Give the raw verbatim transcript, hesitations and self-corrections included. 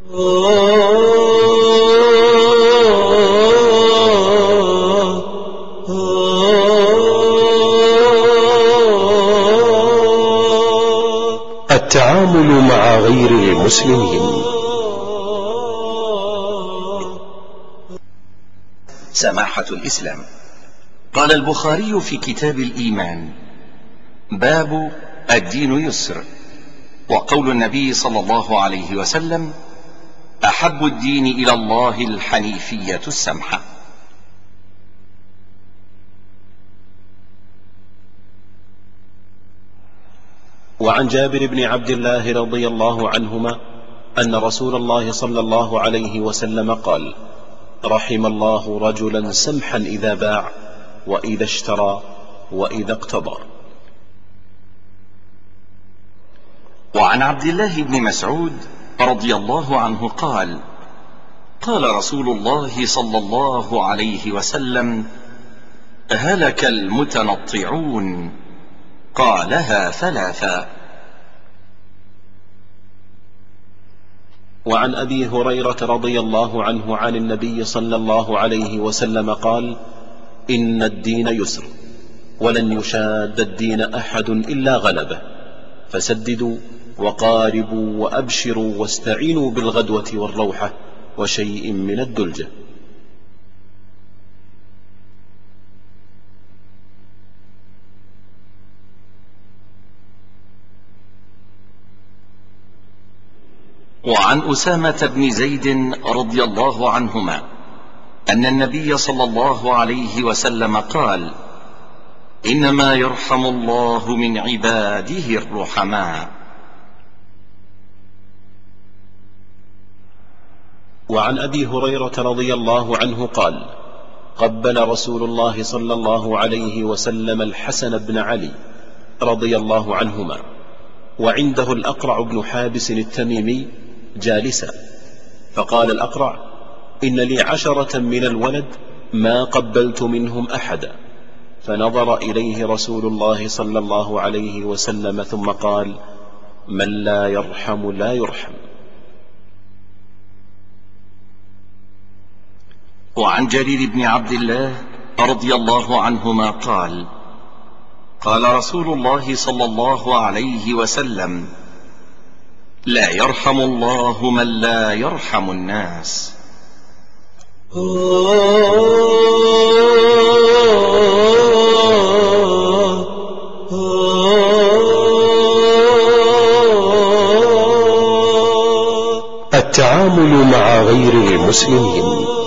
التعامل مع غير المسلمين. سماحة الإسلام. قال البخاري في كتاب الإيمان: باب الدين يسر. وقول النبي صلى الله عليه وسلم: أحب الدين إلى الله الحنيفية السمحة. وعن جابر بن عبد الله رضي الله عنهما أن رسول الله صلى الله عليه وسلم قال: رحم الله رجلا سمحا إذا باع وإذا اشترى وإذا اقتضى. وعن عبد الله بن مسعود رضي الله عنه قال: قال رسول الله صلى الله عليه وسلم: هلك المتنطعون. قالها ثلاثا. وعن أبي هريرة رضي الله عنه عن النبي صلى الله عليه وسلم قال: إن الدين يسر ولن يشاد الدين أحد إلا غلبه، فسددوا وقاربوا وأبشروا واستعينوا بالغدوة والروحة وشيء من الدلجة. وعن أسامة بن زيد رضي الله عنهما أن النبي صلى الله عليه وسلم قال: إنما يرحم الله من عباده الرحماء. وعن أبي هريرة رضي الله عنه قال: قبل رسول الله صلى الله عليه وسلم الحسن بن علي رضي الله عنهما، وعنده الأقرع بن حابس التميمي جالسا، فقال الأقرع: إن لي عشرة من الولد ما قبلت منهم أحدا. فنظر إليه رسول الله صلى الله عليه وسلم ثم قال: من لا يرحم لا يرحم. وعن جرير بن عبد الله رضي الله عنهما قال: قال رسول الله صلى الله عليه وسلم: لا يرحم الله من لا يرحم الناس. التعامل مع غير المسلمين.